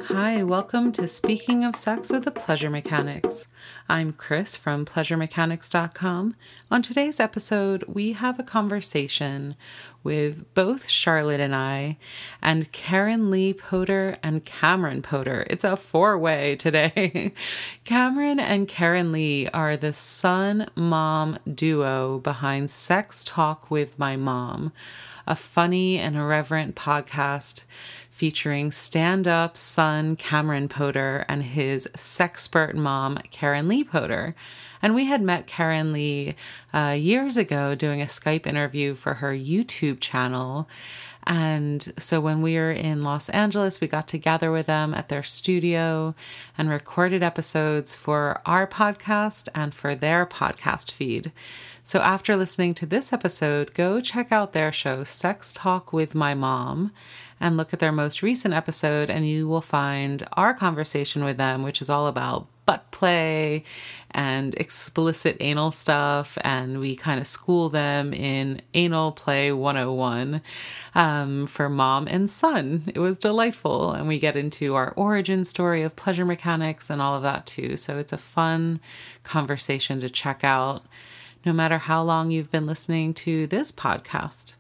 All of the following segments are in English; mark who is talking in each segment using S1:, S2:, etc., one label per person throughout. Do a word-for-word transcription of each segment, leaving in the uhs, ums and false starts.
S1: Hi, welcome to Speaking of Sex with the Pleasure Mechanics. I'm Chris from pleasure mechanics dot com. On today's episode, we have a conversation with both Charlotte and I, and Karen Lee Poder and Cameron Poder. It's a four-way today. Cameron and Karen Lee are the son-mom duo behind Sex Talk with My Mom, a funny and irreverent podcast featuring stand-up son Cameron Poder and his sexpert mom, Karen Lee Poder. And we had met Karen Lee uh, years ago doing a Skype interview for her YouTube channel. And so when we were in Los Angeles, we got together with them at their studio and recorded episodes for our podcast and for their podcast feed. So after listening to this episode, go check out their show, Sex Talk with My Mom, and look at their most recent episode, and you will find our conversation with them, which is all about butt play and explicit anal stuff, and we kind of school them in Anal Play one oh one um, for mom and son. It was delightful, and we get into our origin story of pleasure mechanics and all of that too. So it's a fun conversation to check out, no matter how long you've been listening to this podcast.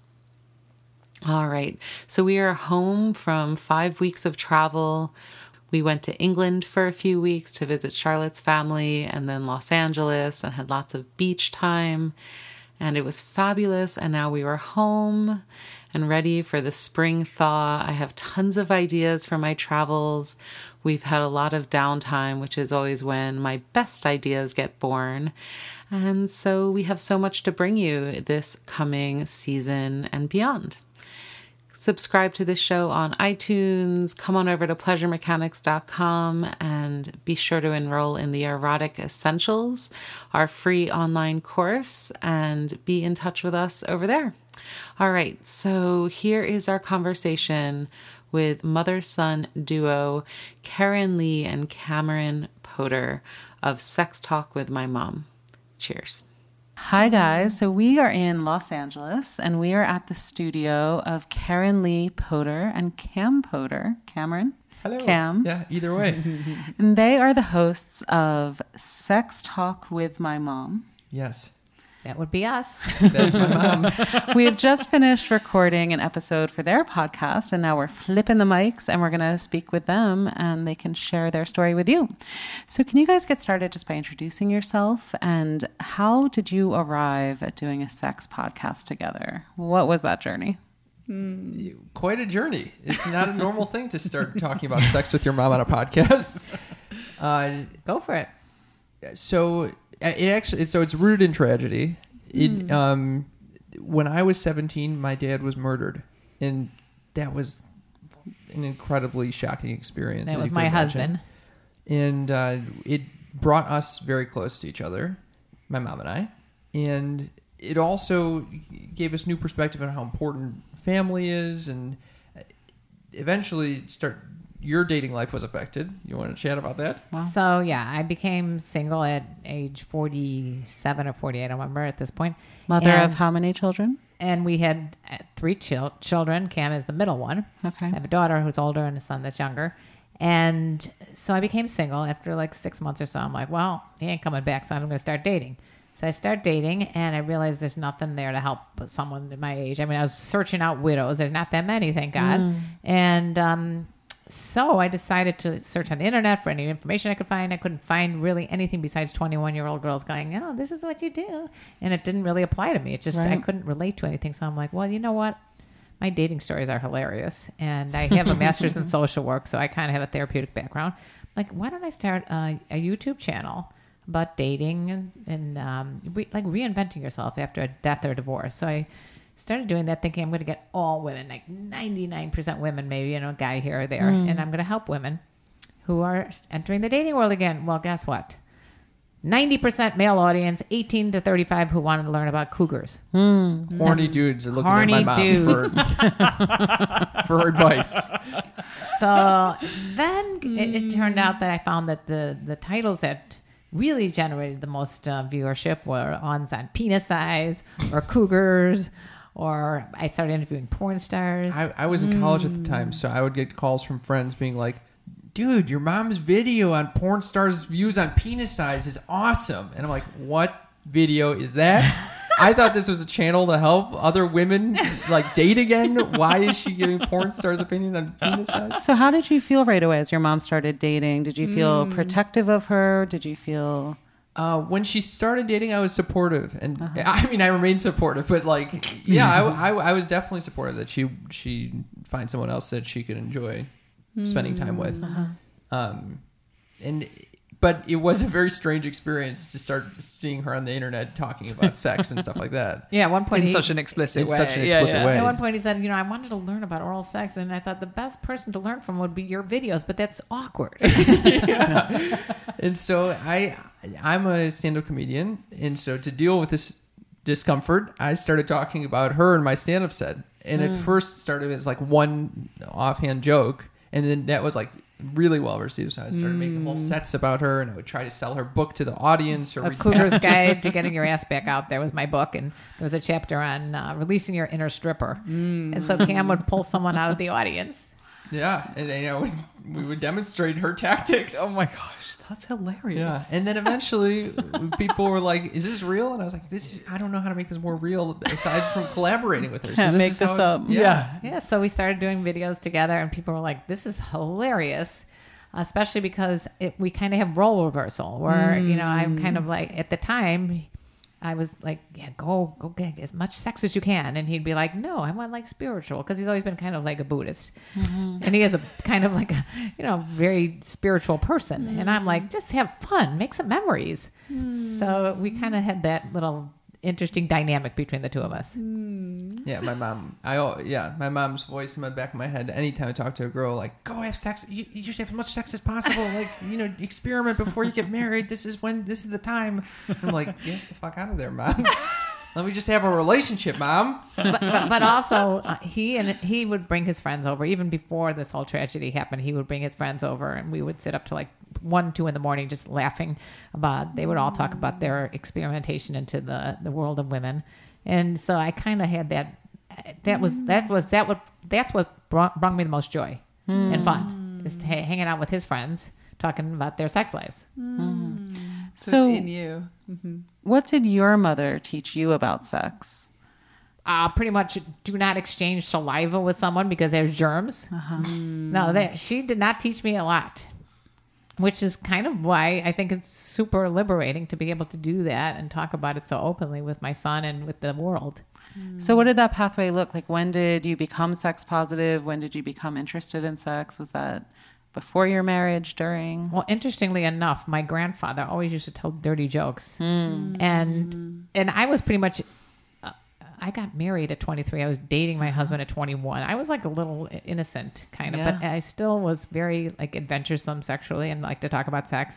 S1: All right, so we are home from five weeks of travel. We went to England for a few weeks to visit Charlotte's family, and then Los Angeles, and had lots of beach time, and it was fabulous. And now we were home and ready for the spring thaw. I have tons of ideas for my travels. We've had a lot of downtime, which is always when my best ideas get born. And so we have so much to bring you this coming season and beyond. Subscribe to this show on iTunes, come on over to pleasure mechanics dot com, and be sure to enroll in the Erotic Essentials, our free online course, and be in touch with us over there. All right, so here is our conversation with mother-son duo Karen Lee and Cameron Poder of Sex Talk with My Mom. Cheers. Hi guys, so we are in Los Angeles and we are at the studio of Karen Lee Poder and Cam Poder. Cameron?
S2: Hello.
S1: Cam.
S2: Yeah, either way.
S1: And they are the hosts of Sex Talk with My Mom.
S2: Yes.
S3: That would be us.
S2: That's my mom.
S1: We have just finished recording an episode for their podcast, and now we're flipping the mics and we're going to speak with them and they can share their story with you. So can you guys get started just by introducing yourself, and how did you arrive at doing a sex podcast together? What was that journey?
S2: Mm. Quite a journey. It's not a normal thing to start talking about sex with your mom on a podcast. Uh,
S3: Go for it.
S2: So... It actually, so it's rooted in tragedy. It, mm. um, when I was seventeen, my dad was murdered, and that was an incredibly shocking experience.
S3: That was my husband.
S2: And uh, it brought us very close to each other, my mom and I. And it also gave us new perspective on how important family is, and eventually start... Your dating life was affected. You want to chat about that?
S3: Wow. So, yeah, I became single at age forty-seven or forty-eight, I don't remember at this point.
S1: Mother
S3: and,
S1: of how many children?
S3: And we had three chil- children. Cam is the middle one.
S1: Okay.
S3: I have a daughter who's older and a son that's younger. And so I became single after like six months or so. I'm like, well, he ain't coming back, so I'm going to start dating. So I start dating, and I realized there's nothing there to help someone my age. I mean, I was searching out widows. There's not that many, thank God. Mm. And... um So I decided to search on the internet for any information I could find. I couldn't find really anything besides twenty-one-year-old girls going, oh, this is what you do. And it didn't really apply to me. It just, right. I couldn't relate to anything. So I'm like, well, you know what? My dating stories are hilarious. And I have a master's in social work, so I kind of have a therapeutic background. Like, why don't I start a, a YouTube channel about dating and, and um, re, like reinventing yourself after a death or divorce? So I... started doing that thinking I'm going to get all women, like ninety-nine percent women, maybe, you know, a guy here or there. Mm. And I'm going to help women who are entering the dating world again. Well, guess what? ninety percent male audience, eighteen to thirty-five, who wanted to learn about cougars.
S2: Mm. Horny That's dudes are looking
S3: horny
S2: at my mom
S3: dudes.
S2: for, for advice.
S3: So then mm. it, it turned out that I found that the, the titles that really generated the most uh, viewership were ones on penis size or cougars. Or I started interviewing porn stars.
S2: I, I was in college mm. at the time, so I would get calls from friends being like, dude, your mom's video on porn stars' views on penis size is awesome. And I'm like, what video is that? I thought this was a channel to help other women like date again. Why is she giving porn stars' opinion on penis size?
S1: So how did you feel right away as your mom started dating? Did you feel mm. protective of her? Did you feel...
S2: Uh, when she started dating, I was supportive. And uh-huh. I mean, I remained supportive. But like, yeah, I, I, I was definitely supportive that she she find someone else that she could enjoy mm. spending time with. Uh-huh. Um, and... But it was a very strange experience to start seeing her on the internet talking about sex and stuff like that.
S3: Yeah, at one point
S4: in
S3: he,
S4: such an explicit
S2: in
S4: way.
S2: such an explicit
S4: yeah, yeah.
S2: way.
S3: At one point he said, "You know, I wanted to learn about oral sex, and I thought the best person to learn from would be your videos, but that's awkward."
S2: Yeah. And so I, I'm a stand-up comedian, and so to deal with this discomfort, I started talking about her in my stand-up set, and mm. it first started as like one offhand joke, and then that was like really well received. So I started mm. making whole sets about her, and I would try to sell her book to the audience. Or
S3: A Cougar's Guide to Getting Your Ass Back Out There was my book, and there was a chapter on uh, releasing your inner stripper. Mm. And so Cam would pull someone out of the audience.
S2: Yeah, and you know, we would demonstrate her tactics.
S4: Oh my gosh, that's hilarious.
S2: Yeah, and then eventually people were like, "Is this real?" And I was like, "This is, I don't know how to make this more real aside from collaborating with her." So
S1: Can't
S2: this
S1: make
S2: is
S1: this
S2: how
S1: up.
S2: It, yeah.
S3: yeah, yeah. So we started doing videos together, and people were like, "This is hilarious." Especially because it, we kind of have role reversal, where mm. you know I'm kind of like at the time. I was like, yeah, go, go get as much sex as you can. And he'd be like, no, I want like spiritual. Because he's always been kind of like a Buddhist. Mm-hmm. And he is a kind of like a, you know, very spiritual person. Mm. And I'm like, just have fun, make some memories. Mm. So we kind of had that little interesting dynamic between the two of us.
S2: Mm. Yeah, my mom, I, oh, yeah, my mom's voice in the back of my head, anytime I talk to a girl, like, go have sex. You, you should have as much sex as possible. Like, you know, experiment before you get married. This is when, this is the time. And I'm like, get the fuck out of there, Mom. Let me just have a relationship, Mom.
S3: But, but, but also, uh, he and he would bring his friends over. Even before this whole tragedy happened, he would bring his friends over, and we would sit up to like one, two in the morning just laughing about. They would all talk about their experimentation into the, the world of women, and so I kind of had that. That was that was that what that's what brought, brought me the most joy mm. and fun is to ha- hanging out with his friends, talking about their sex lives.
S4: Mm. So,
S1: so
S4: it's in you. Mm-hmm.
S1: What did your mother teach you about sex?
S3: Uh, pretty much do not exchange saliva with someone because there's germs. Uh-huh. Mm. No, that, she did not teach me a lot, which is kind of why I think it's super liberating to be able to do that and talk about it so openly with my son and with the world.
S1: So what did that pathway look like? When did you become sex positive? When did you become interested in sex? Was that before your marriage, during?
S3: Well, interestingly enough, my grandfather always used to tell dirty jokes. Mm. And and I was pretty much, uh, I got married at twenty-three. I was dating my husband at twenty-one. I was like a little innocent kind of, yeah. but I still was very like adventuresome sexually and like to talk about sex.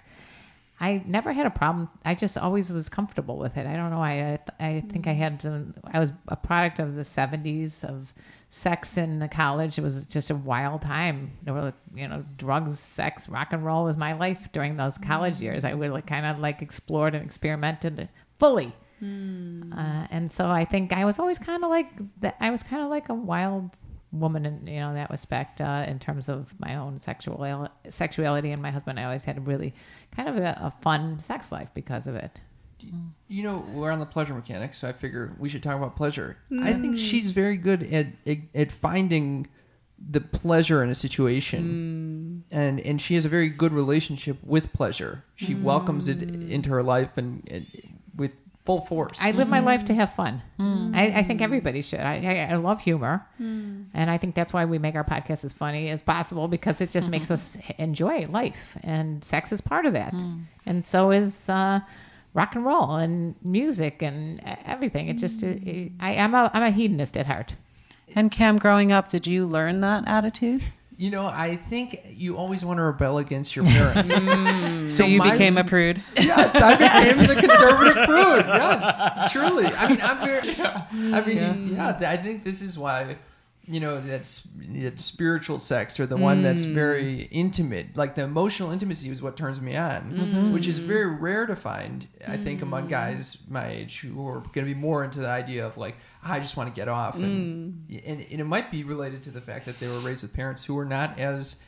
S3: I never had a problem. I just always was comfortable with it. I don't know. I I, I think I had to, I was a product of the seventies of sex in college. It was just a wild time. There were, you know, drugs, sex, rock and roll was my life during those college years. I would like kind of like explored and experimented fully. Mm. Uh, and so I think I was always kind of like that. I was kind of like a wild woman in, you know, in that respect, uh, in terms of my own sexual sexuality. And my husband, I always had a really kind of a, a fun sex life because of it.
S2: You know, we're on the pleasure mechanic, so I figure we should talk about pleasure. Mm. I think she's very good at, at at finding the pleasure in a situation, mm. and and she has a very good relationship with pleasure. She mm. welcomes it into her life and, and with full force.
S3: I live my life to have fun. Mm. I, I think everybody should. I, I, I love humor, mm. and I think that's why we make our podcast as funny as possible, because it just mm-hmm. makes us enjoy life, and sex is part of that, mm. and so is uh, rock and roll and music and everything. It just it, it, I, I'm a I'm a hedonist at heart.
S1: And Cam, growing up, did you learn that attitude?
S2: You know, I think you always want to rebel against your parents.
S1: mm. So, so you my, became a prude?
S2: Yes, I became the conservative prude. Yes, truly. I mean, I'm very. Yeah. I mean, yeah. yeah. I think this is why, you know, that's that spiritual sex, or the one mm. that's very intimate, like the emotional intimacy, is what turns me on, mm. which is very rare to find. I think mm. among guys my age who are going to be more into the idea of like, I just want to get off, and, mm. and and it might be related to the fact that they were raised with parents who were not as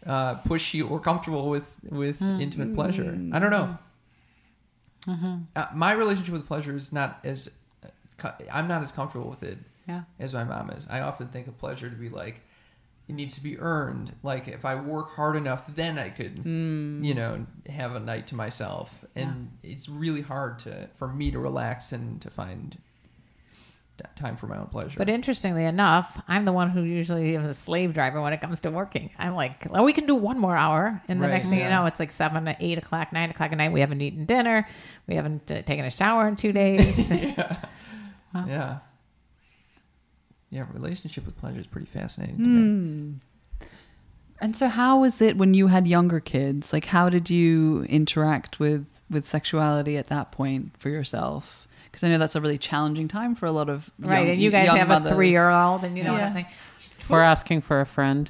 S2: uh, pushy or comfortable with with intimate pleasure. I don't know.
S1: Mm-hmm.
S2: Uh, my relationship with pleasure is not as uh, I'm not as comfortable with it
S1: Yeah.
S2: as my mom is. I often think of pleasure to be like it needs to be earned. Like if I work hard enough, then I could,
S4: Mm.
S2: you know, have a night to myself. And it's really hard to for me to relax and to find t- time for my own pleasure.
S3: But interestingly enough, I'm the one who usually is a slave driver when it comes to working. I'm like, well, we can do one more hour. And the
S2: Right,
S3: next thing
S2: yeah.
S3: you know, it's like seven to eight o'clock, nine o'clock at night. We haven't eaten dinner. We haven't uh, taken a shower in two days.
S2: yeah. yeah. Yeah, relationship with pleasure is pretty fascinating to me.
S4: Mm. And so how was it when you had younger kids? Like, how did you interact with, with sexuality at that point for yourself? Because I know that's a really challenging time for a lot of
S3: right.
S4: young,
S3: And you guys
S4: young
S3: have
S4: mothers.
S3: a three year old, and you know
S4: Yes.
S3: what I'm
S1: We're asking for a friend.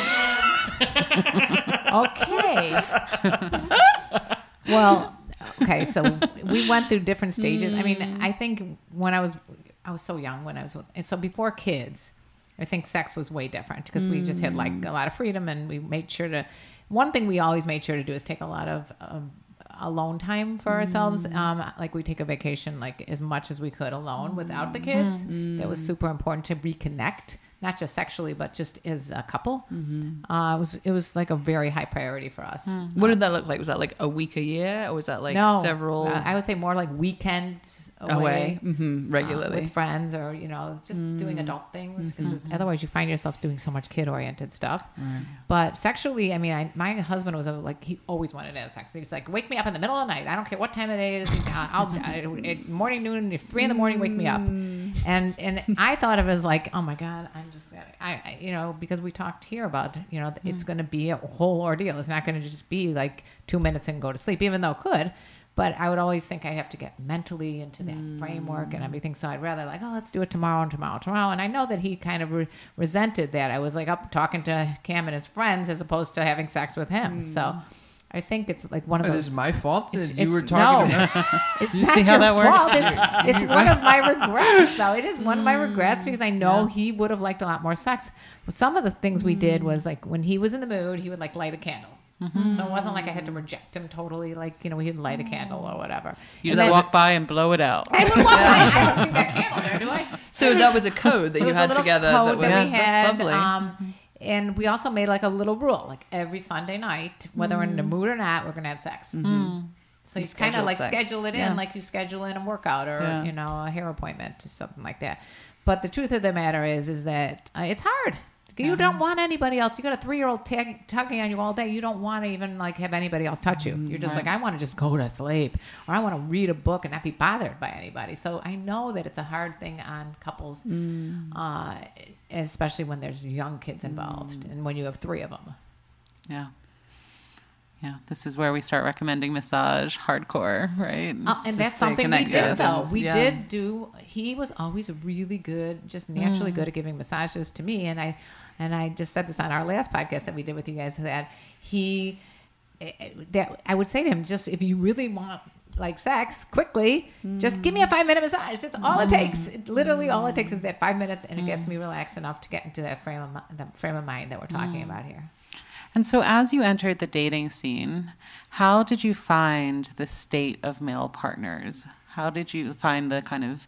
S3: Okay. Well, okay. So we went through different stages. I mean, I think when I was, I was so young when I was, and so before kids, I think sex was way different because we just had like a lot of freedom, and we made sure to. One thing we always made sure to do is take a lot of um, alone time for ourselves. Um, like we take a vacation like as much as we could alone without the kids. That was super important to reconnect. Not just sexually, but just as a couple. Uh, it was it was like a very high priority for us.
S4: What did that look like? Was that like a week a year, or was that like
S3: no,
S4: several
S3: uh, I would say more like weekends away,
S4: away hmm
S3: uh,
S4: regularly?
S3: with friends, or you know, just doing adult things. Because otherwise, you find yourself doing so much kid-oriented stuff.
S4: Right.
S3: But sexually, I mean, I, my husband was a, like he always wanted to have sex. He was like, "Wake me up in the middle of the night. I don't care what time of day it is. I'll I, at morning, noon, if three in the morning, wake me up." And and I thought of it as like, oh my god, I'm just I, I you know because we talked here about you know it's going to be a whole ordeal. It's not going to just be like two minutes and go to sleep, even though it could. But I would always think I have to get mentally into that framework and everything. So I'd rather like, oh, let's do it tomorrow and tomorrow, tomorrow. And I know that he kind of re- resented that. I was like up talking to Cam and his friends as opposed to having sex with him. So I think it's like one of
S2: Oh,
S3: those.
S2: this is my fault that
S3: It's-
S2: you were
S3: it's-
S2: talking
S3: no.
S2: about.
S3: It's
S1: You
S3: not
S1: see how
S3: your
S1: that works?
S3: fault. It's, it's one of my regrets, though. It is one of my regrets because I know
S1: Yeah.
S3: he would have liked a lot more sex. But some of the things we did was like when he was in the mood, he would like light a candle. So it wasn't like I had to reject him totally. Like you know, he'd light a candle or whatever.
S1: You
S3: And
S1: just
S3: then-
S1: walk by and blow it out.
S3: I would walk by. I don't see that candle there, do I?
S4: So that was a code that
S3: It
S4: you
S3: was a
S4: had
S3: little
S4: together.
S3: code
S4: That was
S3: that we had.
S4: that's lovely.
S3: Um, and we also made like a little rule, like every Sunday night, whether we're in the mood or not, we're gonna have sex. So you, kind of
S4: scheduled
S3: like
S4: sex.
S3: schedule it in,
S4: Yeah.
S3: like you schedule in a workout or
S4: Yeah.
S3: you know a hair appointment or something like that. But the truth of the matter is, is that uh, it's hard. You don't want anybody else. You got a three-year-old tag, tugging on you all day. You don't want to even like have anybody else touch you. You're just
S4: right.
S3: like, I want to just go to sleep, or I want to read a book and not be bothered by anybody. So I know that it's a hard thing on couples, uh, especially when there's young kids involved and when you have three of them.
S1: Yeah. Yeah. This is where we start recommending massage hardcore, right?
S3: Uh,
S1: It's
S3: and
S1: just
S3: that's
S4: stay
S3: something we
S4: connected.
S3: did, though. We
S4: Yeah.
S3: did do. He was always really good, just naturally good at giving massages to me. And I, and I just said this on our last podcast that we did with you guys that he, eh, eh, that I would say to him, just if you really want like sex quickly, just give me a five minute massage. That's all it takes. It, literally, all it takes is that five minutes, and it gets me relaxed enough to get into that frame of mi- the frame of mind that we're talking about here.
S1: And so as you entered the dating scene, how did you find the state of male partners? How did you find the kind of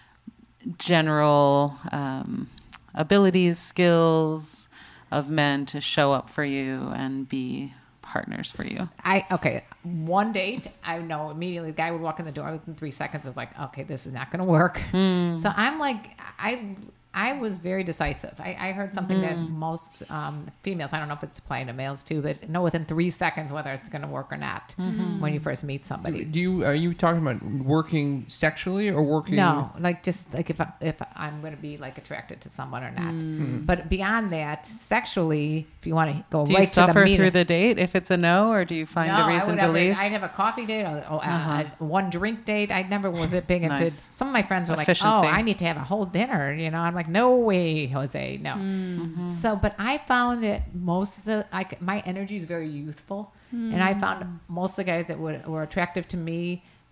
S1: general um, abilities, skills of men to show up for you and be partners for you?
S3: I okay. One date, I know immediately the guy would walk in the door within three seconds of like, okay, this is not going to work. So I'm like, I I was very decisive. I, I heard something that most um, females, I don't know if it's applying to males too, but know within three seconds whether it's going to work or not when you first meet somebody.
S2: Do you are you talking about working sexually or working?
S3: No, like just like if I, if I'm going to be like attracted to someone or not. But beyond that, sexually, if you want to go
S1: Do
S3: right
S1: you
S3: to the
S1: suffer
S3: meat
S1: through
S3: of-
S1: the date if it's a no, or do you find
S3: no,
S1: a
S3: I
S1: reason
S3: would
S1: to
S3: have a-
S1: leave?
S3: I'd have a coffee date, or, or
S1: Uh-huh.
S3: a, a one drink date. I never was it big into.
S1: Nice.
S3: Some of my friends were
S1: Efficiency.
S3: like, "Oh, I need to have a whole dinner." You know, I'm like, "No way, Jose, no."
S1: Mm-hmm.
S3: So, but I found that most of the, I, c- my energy is very youthful, and I found most of the guys that would, were attractive to me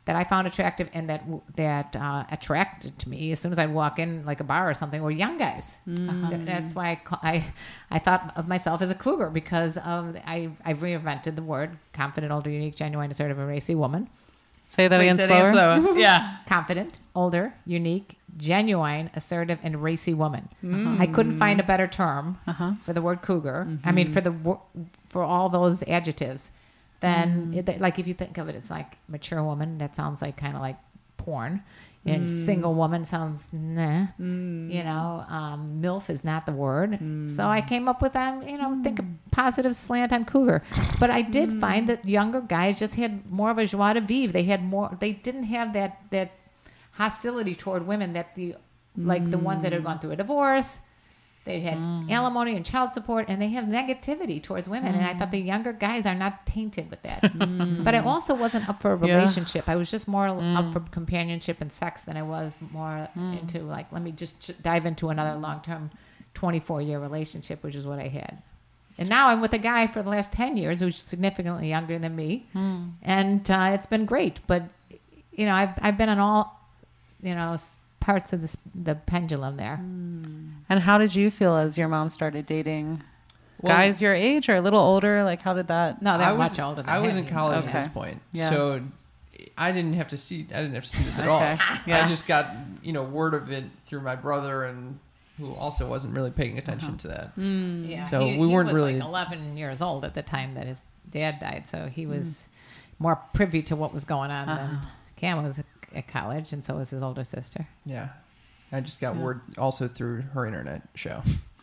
S3: that I found attractive and that that uh, attracted to me as soon as I'd walk in like a bar or something were young guys. Th- That's why I, ca- I I thought of myself as a cougar because of I I've reinvented the word confident, older, unique, genuine, assertive, and racy woman.
S1: Say that
S4: Wait,
S1: again
S4: say that
S1: slower.
S4: again slower. Yeah.
S3: Confident, older, unique, genuine, assertive, and racy woman. I couldn't find a better term for the word cougar. I mean, for the wo- for all those adjectives. Then, it, like if you think of it, it's like mature woman. That sounds like kind of like porn. You know, single woman sounds nah. You know, um, MILF is not the word. So I came up with that. You know, think a positive slant on cougar. But I did find that younger guys just had more of a joie de vivre. They had more. They didn't have that that hostility toward women that the like the ones that had gone through a divorce. They had alimony and child support, and they have negativity towards women. And I thought the younger guys are not tainted with that. But I also wasn't up for a
S1: Yeah.
S3: relationship. I was just more up for companionship and sex than I was more into like, let me just ch- dive into another long-term twenty-four year relationship, which is what I had. And now I'm with a guy for the last ten years who's significantly younger than me. And uh, it's been great. But, you know, I've, I've been on all, you know, s- parts of this, the pendulum there.
S1: And how did you feel as your mom started dating
S2: Well,
S1: guys your age or a little older? Like, how did that?
S3: No, they're
S2: I was,
S3: much older than
S2: I was
S3: him.
S2: in college
S1: Okay.
S2: at this point,
S1: Yeah.
S2: so I didn't have to see. I didn't have to see this at
S1: Okay.
S2: all.
S1: Yeah.
S2: I just got you know word of it through my brother, and who also wasn't really paying attention to that.
S3: Yeah,
S2: So
S3: he,
S2: we
S3: he
S2: weren't
S3: was
S2: really-
S3: like eleven years old at the time that his dad died, so he was more privy to what was going on than Cam was at college, and so was his older sister.
S2: Yeah, I just got word also through her internet show.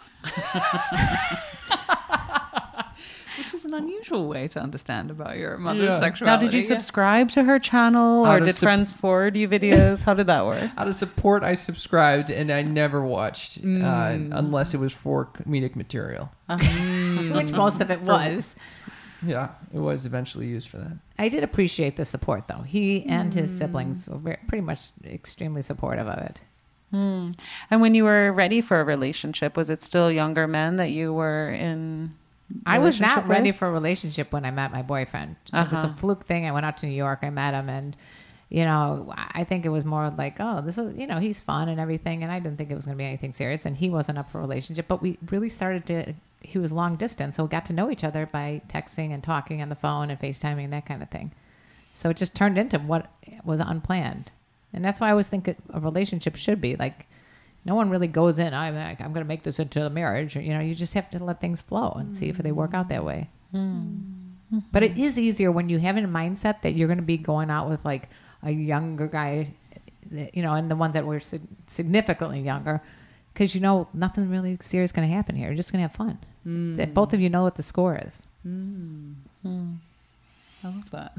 S4: Which is an unusual way to understand about your mother's
S2: Yeah.
S4: sexuality.
S1: Now, did you
S4: Yeah.
S1: subscribe to her channel,
S2: How
S1: or
S2: to
S1: did
S2: sup-
S1: friends forward you videos? How did that work?
S2: Out of support, I subscribed, and I never watched uh,
S3: Mm.
S2: unless it was for comedic material.
S3: Which most of it was.
S2: Yeah, it was eventually used for that.
S3: I did appreciate the support, though. He and his siblings were very, pretty much extremely supportive of it.
S1: Hmm. And when you were ready for a relationship, was it still younger men that you were in?
S3: I was not
S1: relationship
S3: ready
S1: with?
S3: for a relationship when I met my boyfriend. It was a
S1: Uh-huh.
S3: fluke thing. I went out to New York. I met him, and you know, I think it was more like, oh, this is, you know, he's fun and everything, and I didn't think it was going to be anything serious. And he wasn't up for a relationship, but we really started to. He was long distance, so we got to know each other by texting and talking on the phone and FaceTiming and that kind of thing. So it just turned into what was unplanned, and that's why I always think it- a relationship should be like. No one really goes in. I'm like, I'm going to make this into a marriage. You know, you just have to let things flow and see if they work out that way. But it is easier when you have a mindset that you're going to be going out with like a younger guy, you know, and the ones that were sig- significantly younger, because you know nothing really serious is going to happen here. You're just going to have fun. That both of you know what the score is.
S4: I love that.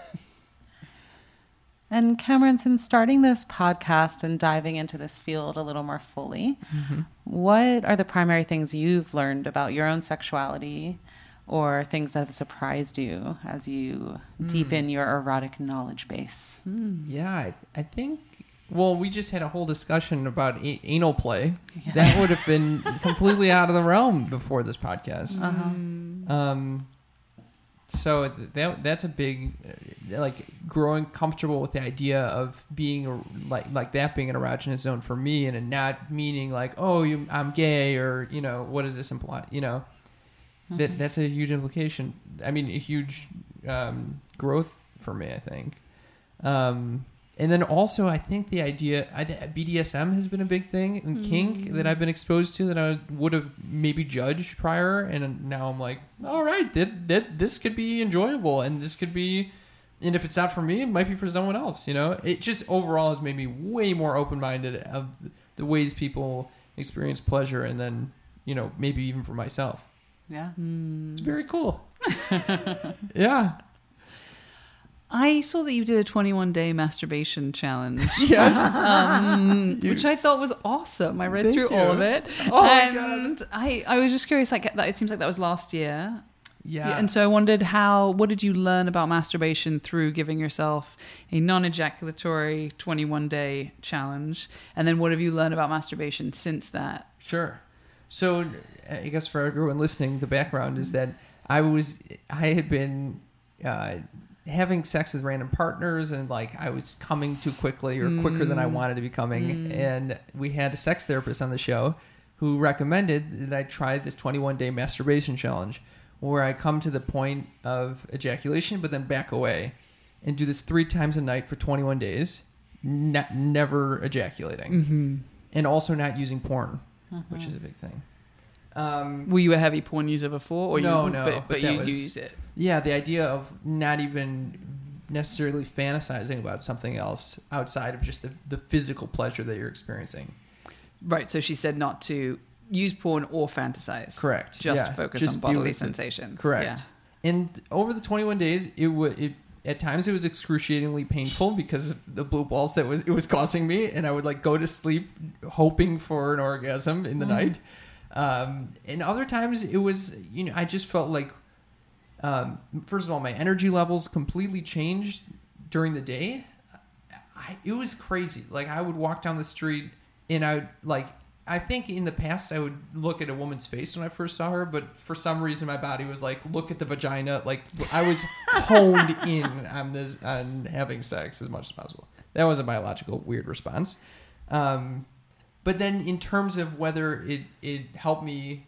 S1: And Cameron, since starting this podcast and diving into this field a little more fully, what are the primary things you've learned about your own sexuality or things that have surprised you as you deepen your erotic knowledge base?
S2: Yeah, I, I think. Well, we just had a whole discussion about a- anal play. That would have been completely out of the realm before this podcast. Um, so that that's a big, uh, like, growing comfortable with the idea of being a, like like that being an erogenous zone for me, and it not meaning like, oh, you, I'm gay, or you know, what does this imply? You know, that that's a huge implication. I mean, a huge um, growth for me, I think. Um, and then also, I think the idea, I, B D S M has been a big thing, and kink that I've been exposed to that I would have maybe judged prior, and now I'm like, all right, that, that, this could be enjoyable, and this could be, and if it's not for me, it might be for someone else, you know? It just overall has made me way more open-minded of the ways people experience pleasure, and then, you know, maybe even for myself.
S1: Yeah.
S2: It's very cool. Yeah.
S4: I saw that you did a twenty-one day masturbation challenge.
S2: Yes.
S4: um, which I thought was awesome. I read
S2: Thank
S4: through all
S2: you.
S4: of it.
S2: Oh my
S4: and I, I was just curious, like, that, it seems like that was last year.
S2: Yeah.
S4: And so I wondered how, what did you learn about masturbation through giving yourself a non-ejaculatory twenty-one day challenge? And then what have you learned about masturbation since that?
S2: Sure. So I guess for everyone listening, the background is that I was, I had been uh, having sex with random partners, and like I was coming too quickly or quicker than I wanted to be coming. Mm. And we had a sex therapist on the show who recommended that I try this twenty-one day masturbation challenge, where I come to the point of ejaculation, but then back away and do this three times a night for twenty-one days, ne- never ejaculating, mm-hmm. and also not using porn, mm-hmm. which is a big thing. Um,
S4: Were you a heavy porn user before? Or
S2: no,
S4: you,
S2: no.
S4: But, but,
S2: but
S4: you
S2: was,
S4: use it.
S2: Yeah, the idea of not even necessarily fantasizing about something else outside of just the, the physical pleasure that you're experiencing.
S4: Right, so she said not to use porn or fantasize.
S2: Correct.
S4: Just
S2: yeah.
S4: focus
S2: just
S4: on bodily sensations.
S2: It. Correct. Yeah. And over the twenty-one days, it would it at times it was excruciatingly painful because of the blue balls that was it was causing me, and I would like go to sleep hoping for an orgasm in the mm. night. Um, and other times it was, you know, I just felt like, um, first of all, my energy levels completely changed during the day. I, it was crazy. Like I would walk down the street and I would like, I think in the past I would look at a woman's face when I first saw her, but for some reason my body was like, look at the vagina. Like I was honed in on this, on having sex as much as possible. That was a biological weird response. Um, But then in terms of whether it, it helped me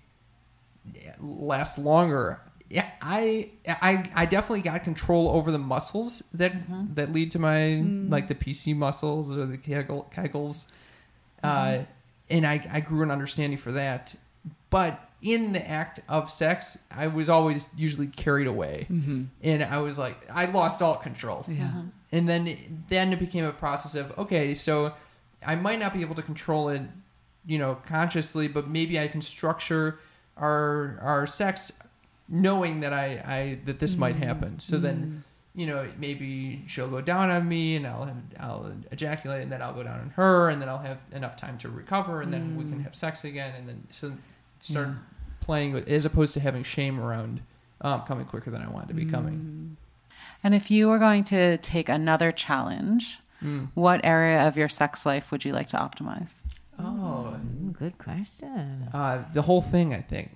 S2: last longer, yeah, I, I I definitely got control over the muscles that mm-hmm. that lead to my, mm. like the P C muscles or the Kegel, Kegels. Mm-hmm. Uh, and I, I grew an understanding for that. But in the act of sex, I was always usually carried away. Mm-hmm. And I was like, I lost all control.
S4: Yeah. Mm-hmm.
S2: And then, then it became a process of, okay, so I might not be able to control it, you know, consciously, but maybe I can structure our our sex knowing that I, I that this mm. might happen. So mm. then, you know, maybe she'll go down on me and I'll have, I'll ejaculate, and then I'll go down on her, and then I'll have enough time to recover, and then mm. we can have sex again, and then so start yeah. playing with, as opposed to having shame around um, coming quicker than I wanted to be mm. coming.
S1: And if you were going to take another challenge, mm. what area of your sex life would you like to optimize?
S2: Oh,
S3: mm, good question.
S2: Uh, the whole thing, I think.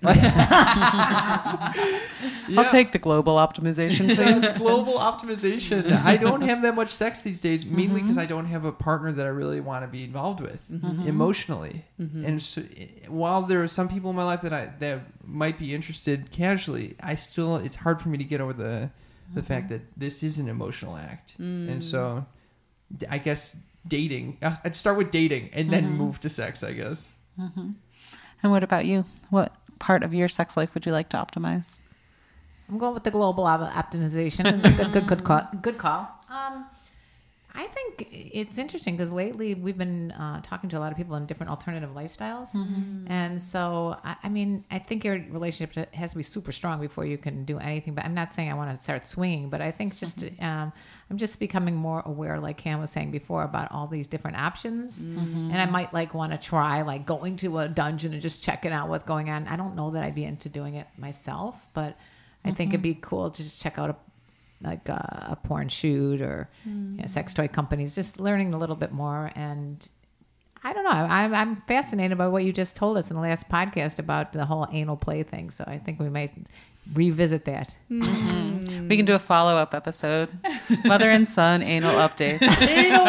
S1: I'll take the global optimization, please.
S2: Global optimization. I don't have that much sex these days, mainly because mm-hmm. I don't have a partner that I really want to be involved with mm-hmm. emotionally. Mm-hmm. And so, while there are some people in my life that I that might be interested casually, I still it's hard for me to get over the the mm-hmm. fact that this is an emotional act, mm. and so I guess. Dating. I'd start with dating and then mm-hmm. move to sex, I guess.
S1: Mm-hmm. And what about you? What part of your sex life would you like to optimize?
S3: I'm going with the global optimization. It's good, good, good call. Good call. Um, I think it's interesting because lately we've been uh, talking to a lot of people in different alternative lifestyles. Mm-hmm. And so, I, I mean, I think your relationship has to be super strong before you can do anything. But I'm not saying I want to start swinging, but I think just mm-hmm. um, I'm just becoming more aware, like Cam was saying before, about all these different options. Mm-hmm. And I might like want to try like going to a dungeon and just checking out what's going on. I don't know that I'd be into doing it myself, but I mm-hmm. think it'd be cool to just check out a like a, a porn shoot or mm. you know, sex toy companies, just learning a little bit more. And I don't know, I'm, I'm fascinated by what you just told us in the last podcast about the whole anal play thing. So I think we might revisit that.
S1: Mm-hmm. We can do a follow-up episode. Mother and son anal update.
S3: Anal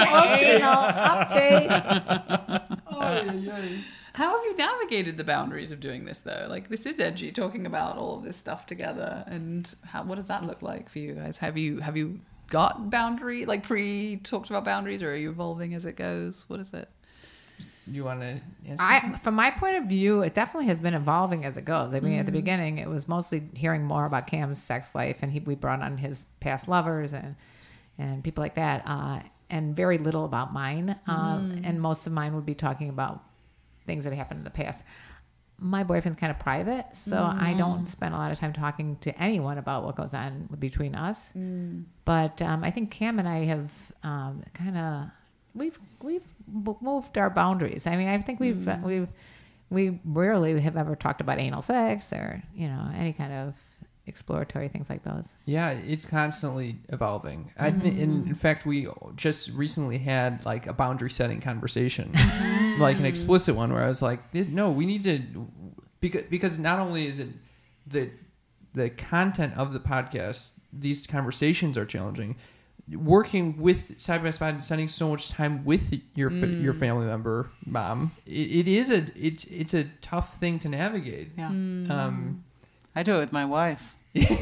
S3: update. update.
S4: Oh, yeah, yeah. How have you navigated the boundaries of doing this, though? Like, this is edgy, talking about all of this stuff together. And how, what does that look like for you guys? Have you have you got boundary, like pre-talked about boundaries, or are you evolving as it goes? What is it?
S2: You want to answer?
S3: I, from my point of view, it definitely has been evolving as it goes. I mean, mm-hmm. at the beginning, it was mostly hearing more about Cam's sex life, and he, we brought on his past lovers and and people like that, uh, and very little about mine. Mm-hmm. Um, and most of mine would be talking about things that happened in the past. My boyfriend's kind of private, so mm. I don't spend a lot of time talking to anyone about what goes on between us. Mm. But um, I think Cam and I have um, kind of we've we've moved our boundaries. I mean, I think we've mm. we've we rarely have ever talked about anal sex or you know any kind of exploratory things like those.
S2: Yeah, it's constantly evolving. Mm-hmm. I th- in, in fact, we just recently had like a boundary setting conversation, like an explicit one where I was like, no, we need to, because, because not only is it the the content of the podcast, these conversations are challenging. Working with side by side and spending so much time with your
S1: Mm.
S2: your family member, mom, it, it is a it's it's a tough thing to navigate.
S1: Yeah.
S2: Um,
S1: I do it with my wife.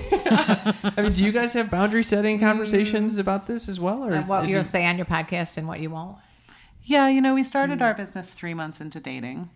S2: I mean, do you guys have boundary setting conversations about this as well, or
S3: And what
S2: is
S3: you'll
S2: it-
S3: say on your podcast and what you won't.
S1: Yeah, you know, we started our business three months into dating.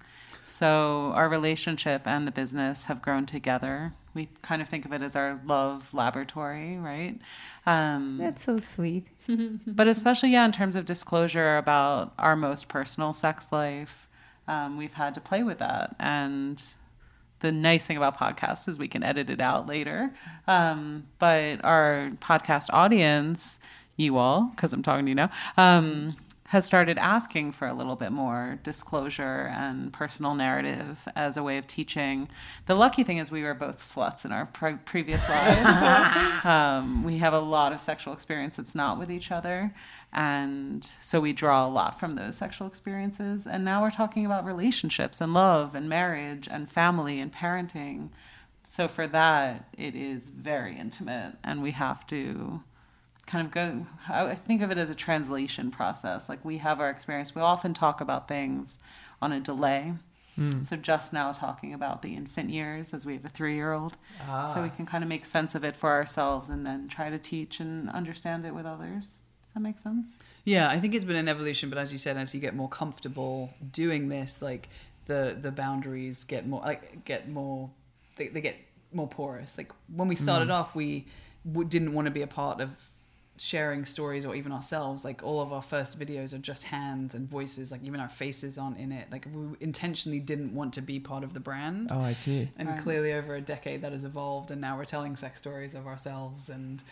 S1: So our relationship and the business have grown together. We kind of think of it as our love laboratory, right? Um,
S3: That's so sweet.
S1: but especially, yeah, in terms of disclosure about our most personal sex life, um, we've had to play with that. And the nice thing about podcasts is we can edit it out later. Um, but our podcast audience, you all, because I'm talking to you now, um, has started asking for a little bit more disclosure and personal narrative as a way of teaching. The lucky thing is we were both sluts in our pre- previous lives. um, we have a lot of sexual experience that's not with each other. And so we draw a lot from those sexual experiences. And now we're talking about relationships and love and marriage and family and parenting. So for that, it is very intimate. And we have to kind of go, I think of it as a translation process. Like we have our experience. We often talk about things on a delay. Mm. So just now talking about the infant years as we have a three-year-old. Ah. So we can kind of make sense of it for ourselves and then try to teach and understand it with others. Does that make sense?
S4: Yeah, I think it's been an evolution, but as you said, as you get more comfortable doing this, like the the boundaries get more like get more they, they get more porous. Like when we started mm. off, we w- didn't want to be a part of sharing stories or even ourselves. Like all of our first videos are just hands and voices, like even our faces aren't in it. Like we intentionally didn't want to be part of the brand.
S2: Oh, I see.
S4: And
S1: right.
S4: clearly over a decade that has evolved, and now we're telling sex stories of ourselves. And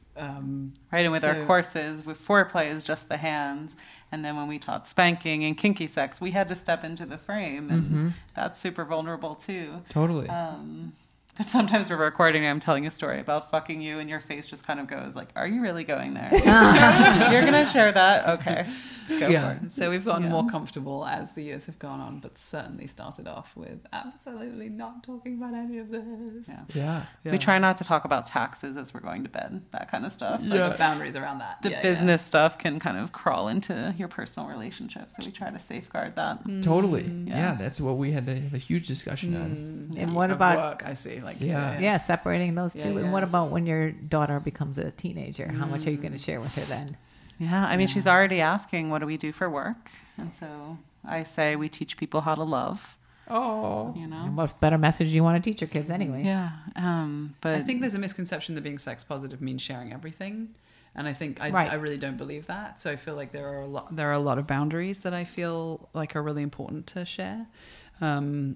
S4: um
S1: right, and with
S4: so,
S1: our courses, with foreplay is just the hands, and then when we taught spanking and kinky sex, we had to step into the frame, and mm-hmm. that's super vulnerable too.
S2: Totally.
S1: Um Sometimes we're recording and I'm telling a story about fucking you and your face just kind of goes like, are you really going there? You're going to share that? Okay. Go
S4: yeah.
S1: for it.
S4: So we've gotten
S1: yeah.
S4: more comfortable as the years have gone on, but certainly started off with absolutely not talking about any of this.
S1: Yeah.
S2: Yeah.
S1: yeah. We try not to talk about taxes as we're going to bed, that kind of stuff.
S4: Yeah.
S1: Like
S4: the boundaries around that.
S1: The
S4: yeah,
S1: business
S4: yeah.
S1: stuff can kind of crawl into your personal relationship. So we try to safeguard that.
S2: Mm. Totally. Yeah.
S1: Yeah.
S2: that's what we had to have a huge discussion mm.
S3: on. And what
S4: of
S3: about
S4: work, I see. Like
S2: yeah.
S4: yeah.
S3: yeah, separating those two.
S4: Yeah,
S3: And
S4: yeah.
S3: what about when your daughter becomes a teenager? How much are you going to share with her then?
S1: Yeah, I mean,
S4: Yeah.
S1: she's already asking, what do we do for work? And so I say we teach people how to love.
S2: Oh.
S1: You know?
S3: And what better message do you want to teach your kids anyway?
S1: Yeah. Um, but
S4: I think there's a misconception that being sex positive means sharing everything. And I think I,
S3: Right.
S4: I really don't believe that. So I feel like there are a lot, there are a lot of boundaries that I feel like are really important to share. Um,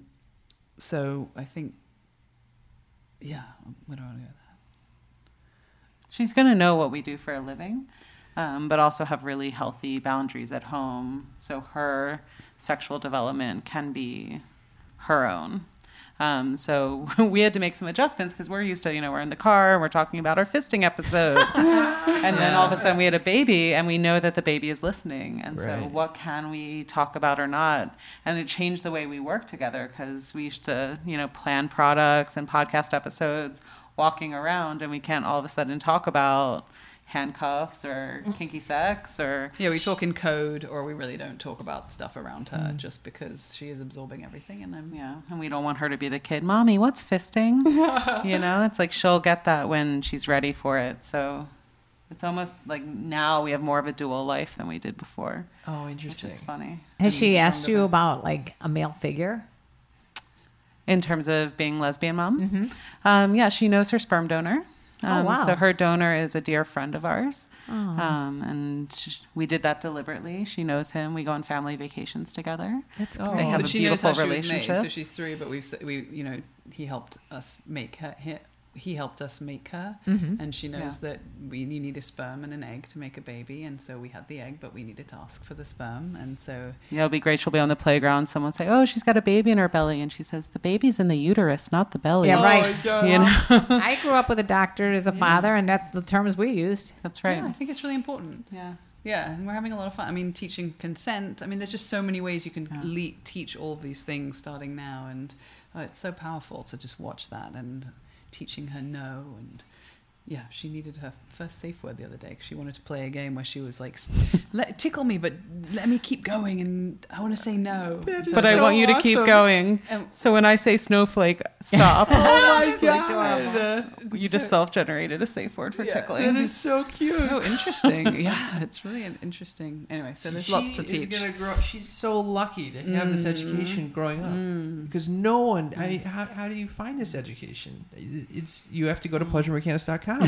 S4: so I think, yeah, where do I want to go with that?
S1: she's going to know what we do for a living, um, but also have really healthy boundaries at home. So her sexual development can be her own. Um, so we had to make some adjustments because we're used to, you know, we're in the car and we're talking about our fisting episode. And then all of a sudden we had a baby and we know that the baby is listening. And so
S2: Right.
S1: what can we talk about or not? And it changed the way we work together because we used to, you know, plan products and podcast episodes walking around, and we can't all of a sudden talk about handcuffs or kinky sex or
S4: Yeah, we talk in code, or we really don't talk about stuff around her mm. just because she is absorbing everything. And I'm
S1: yeah, and we don't want her to be the kid, Mommy, what's fisting? You know, it's like she'll get that when she's ready for it. So it's almost like now we have more of a dual life than we did before.
S2: Oh, interesting.
S1: Which is funny.
S3: Has she
S1: And
S3: asked you about like a male figure?
S1: in terms of being lesbian moms? Mm-hmm. Um, yeah, she knows her sperm donor. Um,
S3: oh, wow.
S1: So her donor is a dear friend of ours.
S3: Oh.
S1: Um, and sh- we did that deliberately. She knows him. We go on family vacations together.
S3: That's
S4: Oh,
S3: great.
S1: They have
S4: but
S1: a
S4: she
S1: beautiful
S4: knows how
S1: relationship.
S4: She was made, so she's three, but we've we you know he helped us make her. He, he helped us make her,
S3: Mm-hmm.
S4: and she knows
S1: Yeah.
S4: that we you need a sperm and an egg to make a baby, and so we had the egg, but we needed to ask for the sperm, and so
S1: Yeah, it'll be great. She'll be on the playground. Someone will say, "Oh, she's got a baby in her belly," and she says, "The baby's in the uterus, not the belly."
S3: Yeah, right.
S1: You know,
S3: I grew up with a doctor as a
S4: Yeah.
S3: father, and that's the terms we used.
S1: that's right.
S4: yeah, I think it's really important.
S1: Yeah.
S4: Yeah, and we're having a lot of fun. I mean, teaching consent. I mean, there's just so many ways you can
S1: Yeah.
S4: le- teach all of these things starting now, and oh, it's so powerful to just watch that and teaching her no. And yeah, she needed her first safe word the other day because she wanted to play a game where she was like, let, tickle me, but let me keep going, and I want to say no.
S2: That is
S1: But I
S2: so
S1: want you to keep
S2: awesome.
S1: going.
S4: Um,
S1: So when I say snowflake, stop.
S2: Oh my
S3: It's
S2: god! Uh,
S1: You just self-generated a safe word for
S2: yeah,
S1: tickling.
S2: that is so cute.
S4: So interesting. Yeah, it's really an interesting. Anyway, so there's
S2: she
S4: lots to
S2: is
S4: teach.
S2: Gonna grow, she's so lucky to have this education growing up because no one. I how, how do you find this education? It's you have to go to pleasure mechanics dot com.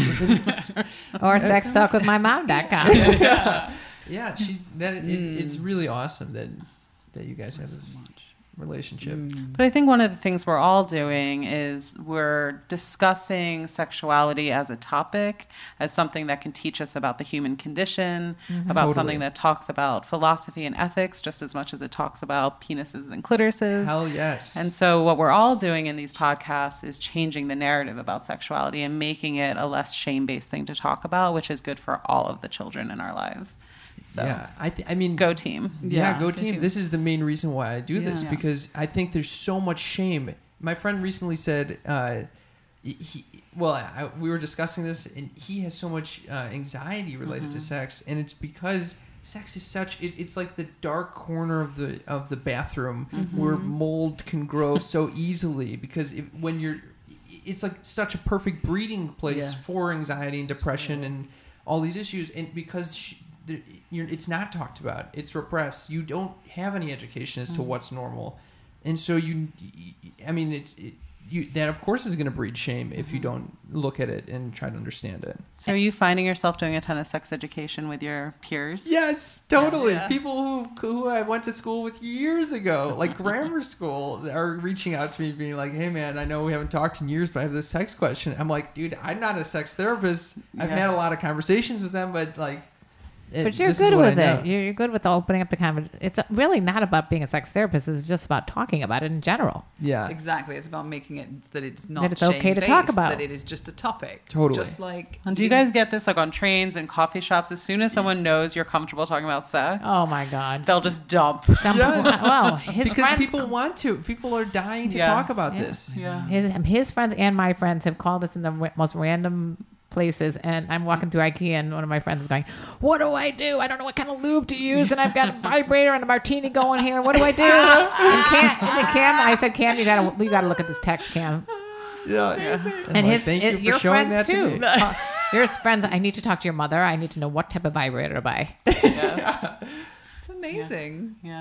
S3: Or sex talk with my mom dot com.
S2: yeah, yeah. She's that. It, it's really awesome that that you guys have this relationship.
S1: But I think one of the things we're all doing is we're discussing sexuality as a topic, as something that can teach us about the human condition, about
S2: Totally.
S1: something that talks about philosophy and ethics just as much as it talks about penises and clitorises.
S2: Hell yes.
S1: And so what we're all doing in these podcasts is changing the narrative about sexuality and making it a less shame-based thing to talk about, which is good for all of the children in our lives. So
S2: yeah, I th- I mean,
S1: go team.
S2: Yeah,
S4: Yeah,
S2: go
S4: go
S2: team.
S4: team.
S2: This is the main reason why I do
S4: Yeah.
S2: this
S4: Yeah.
S2: because I think there's so much shame. My friend recently said, uh, he, well, I, we were discussing this, and he has so much uh, anxiety related to sex, and it's because sex is such. It, it's like the dark corner of the of the bathroom where mold can grow so easily because if, when you're, it's like such a perfect breeding place
S4: Yeah.
S2: for anxiety and depression and all these issues, and because. She, You're, it's not talked about. It's repressed. You don't have any education as to what's normal, and so you, I mean, it's it, you. That of course is going to breed shame if you don't look at it and try to understand it.
S1: So are you finding yourself doing a ton of sex education with your peers?
S2: Yes, totally.
S1: Yeah.
S2: People who who I went to school with years ago, like grammar school, are reaching out to me, being like, "Hey, man, I know we haven't talked in years, but I have this sex question." I'm like, "Dude, I'm not a sex therapist. I've
S1: Yeah.
S2: had a lot of conversations with them, but like." It-
S3: But you're
S2: this is
S3: good
S2: what I
S3: with
S2: know.
S3: it. You're, you're good with opening up the conversation. It's really not about being a sex therapist. It's just about talking about it in general.
S2: Yeah,
S4: Exactly. It's about making it that it's not
S3: That it's okay to
S4: shame-based,
S3: talk about.
S4: That it is just a topic.
S2: Totally.
S4: Just like.
S1: And do you guys get this like on trains and coffee shops? As soon as someone knows you're comfortable talking about sex,
S3: Oh my God.
S1: they'll just dump.
S3: Dump-
S2: Yes.
S3: Well, his
S2: because
S3: friends,
S2: people want to. People are dying to
S1: Yes.
S2: talk about
S3: Yeah.
S2: this.
S1: Yeah.
S3: his his friends and my friends have called us in the w- most random places, and I'm walking through IKEA, and one of my friends is going, "What do I do? I don't know what kind of lube to use, and I've got a vibrator and a martini going here. What do I do?" And Cam, and Cam, I said, "Cam, you gotta you gotta look at this text, Cam."
S2: Yeah.
S3: And
S2: like,
S3: his,
S2: thank
S3: his
S2: you for
S3: your
S2: showing
S3: friends
S2: that to
S3: too.
S2: me.
S3: Uh, your friends. I need to talk to your mother. I need to know what type of vibrator to buy.
S1: Yes.
S4: It's amazing.
S1: Yeah.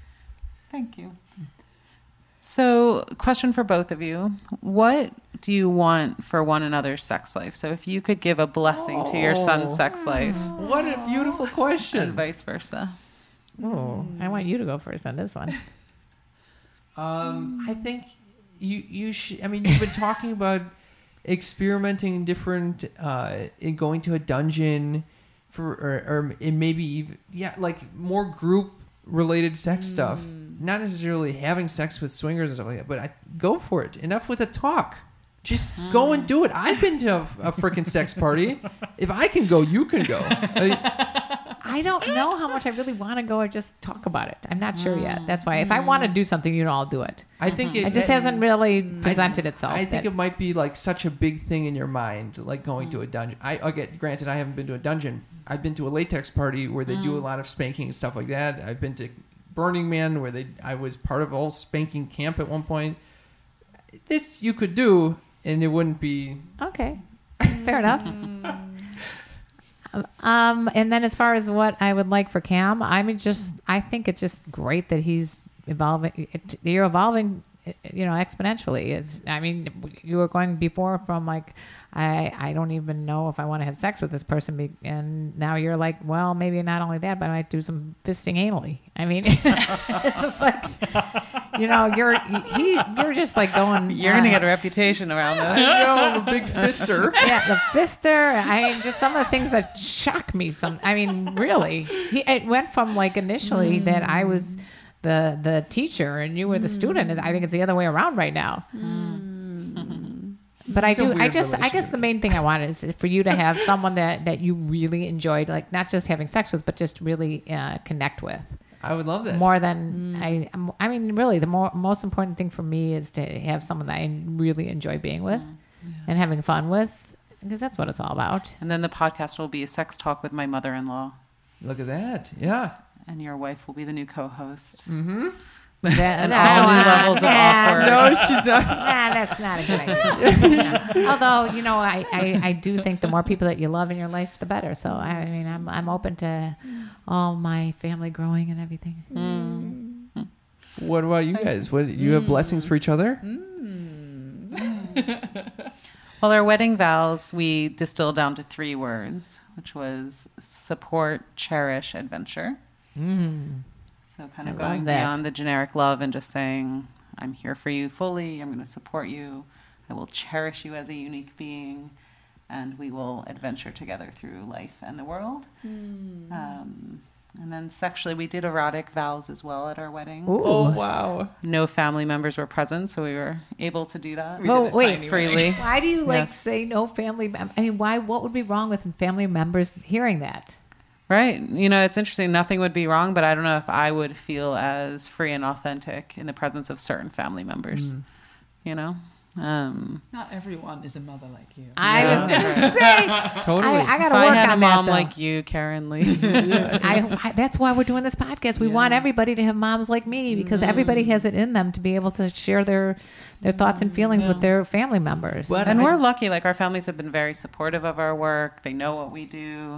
S1: Thank you. So, question for both of you. What do you want for one another's sex life? So, if you could give a blessing to your son's
S2: Oh.
S1: sex life
S2: What a beautiful
S1: and
S2: question.
S1: vice versa.
S3: Oh, I want you to go first on this one.
S2: Um, I think you you should. I mean, you've been talking about experimenting in different, uh, in going to a dungeon, for or, or in maybe even yeah, like more group related sex stuff. Not necessarily having sex with swingers and stuff like that, but I go for it. Enough with the talk. Just go and do it. I've been to a, a freaking sex party. If I can go, you can go. I-
S3: I don't know how much I really want to go or just talk about it. I'm not sure yet. That's why if I want to do something, you know, I'll do it.
S2: I think it,
S3: It just hasn't really presented
S2: I,
S3: itself.
S2: I think
S3: that-
S2: it might be like such a big thing in your mind, like going to a dungeon. I okay, granted, I haven't been to a dungeon. I've been to a latex party where they do a lot of spanking and stuff like that. I've been to Burning Man where they I was part of a whole spanking camp at one point. This you could do, and it wouldn't be.
S3: Okay, fair enough. Um, and then as far as what I would like for Cam, I mean, just I think it's just great that he's evolving. It, you're evolving, you know, exponentially. Is I mean, you were going before from like, I I don't even know if I want to have sex with this person, be, and now you're like, well, maybe not only that, but I might do some fisting anally. I mean, it's just like, you know, you're he you're just like going.
S1: You're
S3: uh,
S1: going to get a reputation around
S2: I
S1: this.
S2: know I'm a big fister.
S3: yeah, the fister. I mean, just some of the things that shock me. Some, I mean, really, he, it went from like initially
S1: Mm.
S3: that I was the the teacher and you were the student. And I think it's the other way around right now. But
S2: It's a
S3: I do. I
S2: weird
S3: just. I guess the main thing I wanted is for you to have someone that that you really enjoyed, like not just having sex with, but just really uh, connect with.
S2: I would love that.
S3: More than I. I mean, really, the more most important thing for me is to have someone that I really enjoy being with. and having fun with, because that's what it's all about.
S1: And then the podcast will be a sex talk with my mother-in-law,
S2: Look at that. Yeah.
S1: and your wife will be the new co-host.
S2: Mm-hmm.
S3: That,
S1: And
S3: I
S1: all
S3: don't
S1: new
S3: want-
S1: levels of
S3: nah,
S1: awkward.
S2: No, she's not.
S3: Nah, that's not a good idea. No. Although, you know, I, I, I do think the more people that you love in your life, the better. So, I mean, I'm I'm open to all my family growing and everything.
S1: Mm.
S2: What about you guys? What you have blessings for each other?
S1: Well, our wedding vows, we distilled down to three words, which was support, cherish, adventure.
S3: Mm.
S1: So kind
S3: I
S1: of
S3: love
S1: going
S3: that.
S1: beyond the generic love and just saying, I'm here for you fully. I'm going to support you. I will cherish you as a unique being. And we will adventure together through life and the world. Um, and then sexually, we did erotic vows as well at our wedding.
S3: Ooh.
S2: Oh, wow.
S1: No family members were present, so we were able to do that.
S4: We
S3: Oh,
S4: did a
S3: wait.
S4: tiny
S1: freely.
S3: Why do you like
S1: Yes.
S3: say no family? mem- I mean, why? What would be wrong with family members hearing that?
S1: Right. You know, it's interesting. Nothing would be wrong, but I don't know if I would feel as free and authentic in the presence of certain family members. You know? Um,
S4: Not everyone is a mother like you.
S3: I
S1: Yeah.
S3: was gonna say,
S2: Totally.
S3: I, I
S1: if
S3: gotta
S1: I
S3: work
S1: had a
S3: on
S1: mom
S3: that. though.
S1: like you, Karen Lee.
S3: I, I, that's why we're doing this podcast. We
S4: Yeah.
S3: want everybody to have moms like me because everybody has it in them to be able to share their their thoughts and feelings with their family members.
S2: But
S1: and
S2: I-
S1: we're lucky. Like, our families have been very supportive of our work. They know what we do.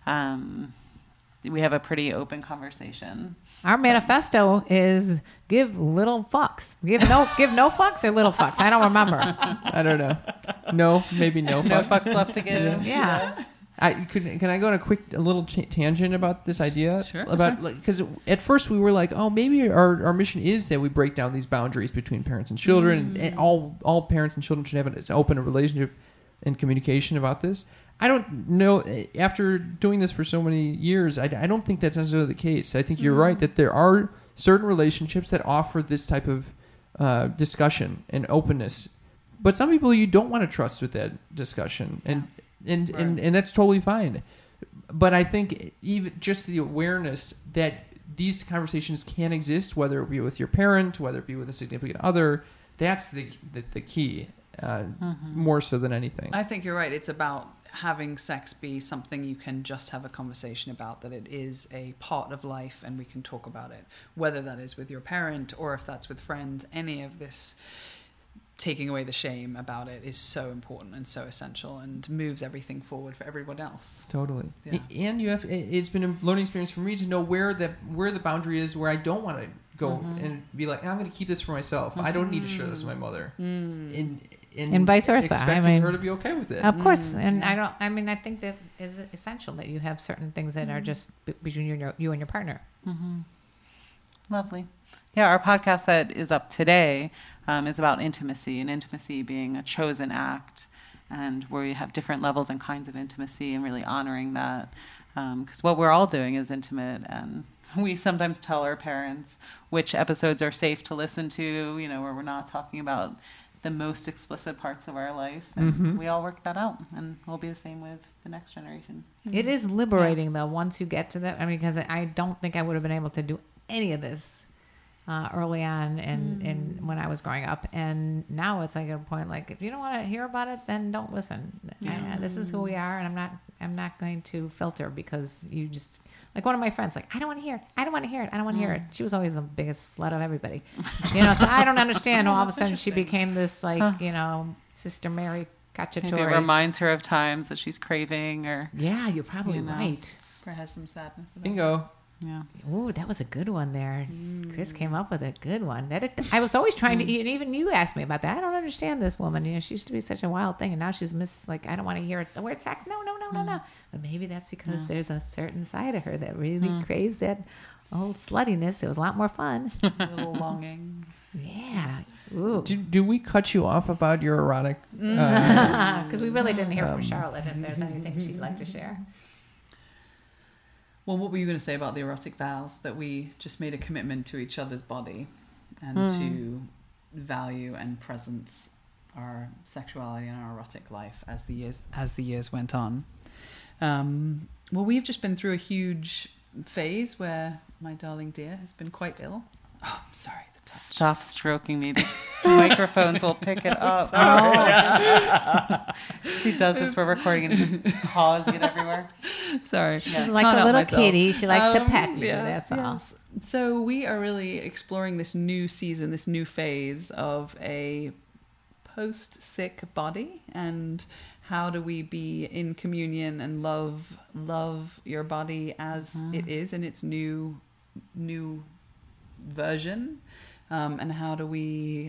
S1: Um, we have a pretty open conversation.
S3: Our manifesto is give little fucks. Give no give no fucks or little fucks. I don't remember.
S2: I don't know. No, maybe no.
S1: No
S2: fucks.
S1: fucks left to give.
S3: Yeah.
S2: I could. Can I go on a quick, a little ch- tangent about this idea?
S4: Sure,
S2: About because at first we were like, oh, maybe our, our mission is that we break down these boundaries between parents and children, and, and all all parents and children should have an open relationship and communication about this. I don't know. After doing this for so many years, I, I don't think that's necessarily the case. I think you're right that there are certain relationships that offer this type of uh, discussion and openness, but some people you don't want to trust with that discussion, and and,
S4: Right.
S2: and and that's totally fine. But I think even just the awareness that these conversations can exist, whether it be with your parent, whether it be with a significant other, that's the the, the key, uh, more so than anything.
S4: I think you're right. It's about having sex be something you can just have a conversation about, that it is a part of life and we can talk about it, whether that is with your parent or if that's with friends. Any of this taking away the shame about it is so important and so essential and moves everything forward for everyone else.
S2: Totally.
S4: Yeah.
S2: A- And you have it's been a learning experience for me to know where the where the boundary is, where I don't want to go and be like, I'm going to keep this for myself. I don't need to share this with my mother. And, and,
S3: And vice versa. I
S2: Expecting
S3: mean-
S2: her to be okay with it.
S3: Of course, and I don't. I mean, I think that is essential that you have certain things that are just b- between you and your, you and your partner.
S1: Lovely. Yeah, our podcast that is up today um, is about intimacy, and intimacy being a chosen act, and where we have different levels and kinds of intimacy, and really honoring that. Because what we're all doing is intimate, and we sometimes tell our parents which episodes are safe to listen to, you know, where we're not talking about the most explicit parts of our life. And we all work that out, and we'll be the same with the next generation.
S3: It is liberating though once you get to that. I mean, because I don't think I would have been able to do any of this uh, early on and and when I was growing up. And now it's like at a point like, if you don't want to hear about it, then don't listen. I- this is who we are, and I'm not I'm not going to filter because you just. Like one of my friends, like, I don't want to hear it. I don't want to hear it. I don't want to hear it. She was always the biggest slut of everybody. You know, so I don't understand how all of a sudden she became this, like, you know, Sister Mary
S1: Maybe it
S3: cacciatore.
S1: reminds her of times that she's craving, or
S3: Yeah, you're probably
S1: you know,
S3: right.
S4: Or has some sadness about it.
S2: Bingo.
S1: yeah.
S3: Ooh, that was a good one there. Chris came up with a good one. That it, I was always trying to, and even you asked me about that. I don't understand this woman. You know, she used to be such a wild thing, and now she's miss. Like, I don't want to hear it. The word sex. No, no, no, no, no. But maybe that's because there's a certain side of her that really craves that old sluttiness. It was a lot more fun.
S4: A little longing.
S3: Yeah. Ooh.
S2: Do, do we cut you off about your erotic?
S3: Mm.
S2: Uh,
S3: Because we really didn't hear from Charlotte if there's anything she'd like to share.
S4: Well, what were you going to say about the erotic vows? That we just made a commitment to each other's body and
S1: Hmm.
S4: to value and presence our sexuality and our erotic life as the years as the years went on. Um, well, we've just been through a huge phase where my darling dear has been quite ill. Oh, sorry, the
S1: Stop stroking me. The microphones will pick it up. She does this. We're recording and paws get everywhere.
S4: Sorry.
S3: She's like
S4: Can't
S3: a
S4: help
S3: little
S4: myself.
S3: kitty. She likes to
S4: Um,
S3: pet you.
S4: yes,
S3: That's all.
S4: yes. So we are really exploring this new season, this new phase of a post-sick body, and how do we be in communion and love love your body as
S3: Mm-hmm.
S4: it is in its new new version, um, and how do we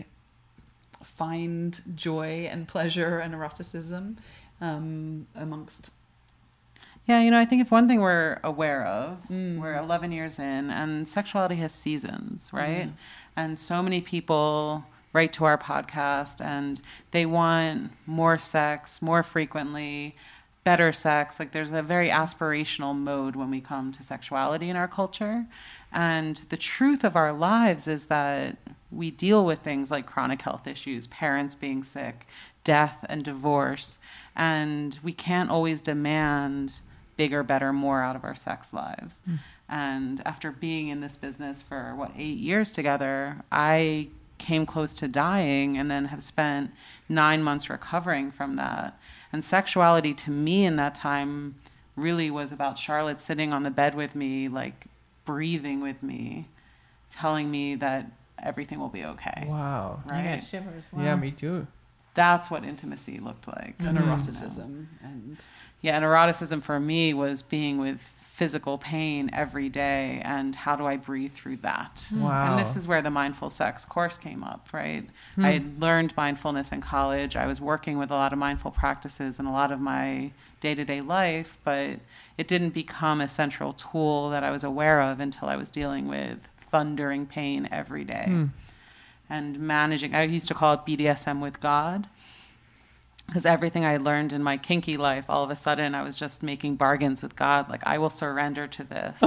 S4: find joy and pleasure and eroticism um, amongst
S1: Yeah, you know, I think if one thing we're aware of, we're eleven years in, and sexuality has seasons, right? And so many people write to our podcast and they want more sex, more frequently, better sex. Like there's a very aspirational mode when we come to sexuality in our culture. And the truth of our lives is that we deal with things like chronic health issues, parents being sick, death and divorce, and we can't always demand bigger, better, more out of our sex lives. Mm. And after being in this business for, what, eight years together, I came close to dying and then have spent nine months recovering from that. And sexuality to me in that time really was about Charlotte sitting on the bed with me, like breathing with me, telling me that everything will be okay.
S2: Wow.
S3: I
S1: Right?
S3: got shivers. Wow.
S2: Yeah, me too.
S1: That's what intimacy looked like.
S4: and eroticism and
S1: Yeah, and eroticism for me was being with physical pain every day, and how do I breathe through that?
S2: Wow.
S1: And this is where the mindful sex course came up, right? I had learned mindfulness in college. I was working with a lot of mindful practices in a lot of my day-to-day life, but it didn't become a central tool that I was aware of until I was dealing with thundering pain every day. And managing, I used to call it B D S M with God. Because everything I learned in my kinky life, all of a sudden I was just making bargains with God. Like, I will surrender to this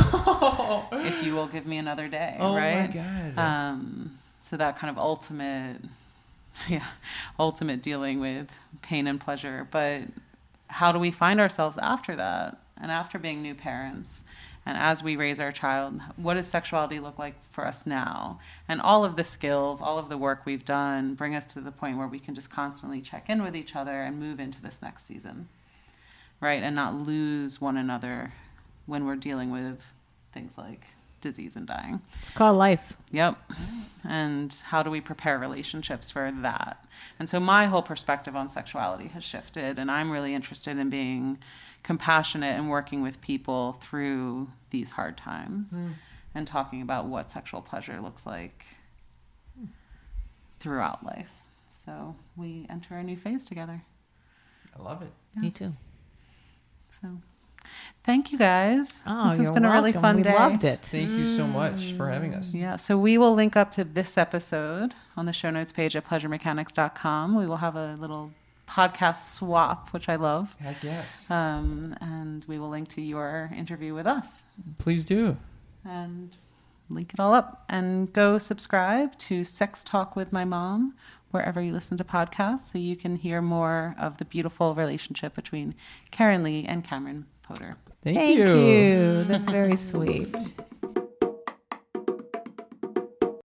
S1: if you will give me another day,
S2: Oh
S1: right?
S2: my God.
S1: Um, so that kind of ultimate, yeah, ultimate dealing with pain and pleasure. But how do we find ourselves after that? And after being new parents, and as we raise our child, what does sexuality look like for us now? And all of the skills, all of the work we've done bring us to the point where we can just constantly check in with each other and move into this next season, right? And not lose one another when we're dealing with things like disease and dying.
S3: It's called life.
S1: Yep. And how do we prepare relationships for that? And so my whole perspective on sexuality has shifted, and I'm really interested in being compassionate and working with people through these hard times mm. and talking about what sexual pleasure looks like throughout life. So we enter a new phase together.
S2: I love it.
S1: Yeah.
S3: Me too.
S1: So thank you guys.
S3: Oh,
S1: this has
S3: you're
S1: been a really
S3: welcome.
S1: fun
S3: we
S1: day.
S3: loved it.
S2: Thank you so much for having us.
S1: Yeah, so we will link up to this episode on the show notes page at pleasure mechanics dot com. We will have a little podcast swap, which I love.
S2: Heck yes.
S1: Um, and we will link to your interview with us.
S2: Please do.
S1: And link it all up. And go subscribe to Sex Talk with My Mom, wherever you listen to podcasts, so you can hear more of the beautiful relationship between Karen Lee and Cameron Potter.
S2: Thank,
S3: Thank
S2: you.
S3: you. That's very sweet.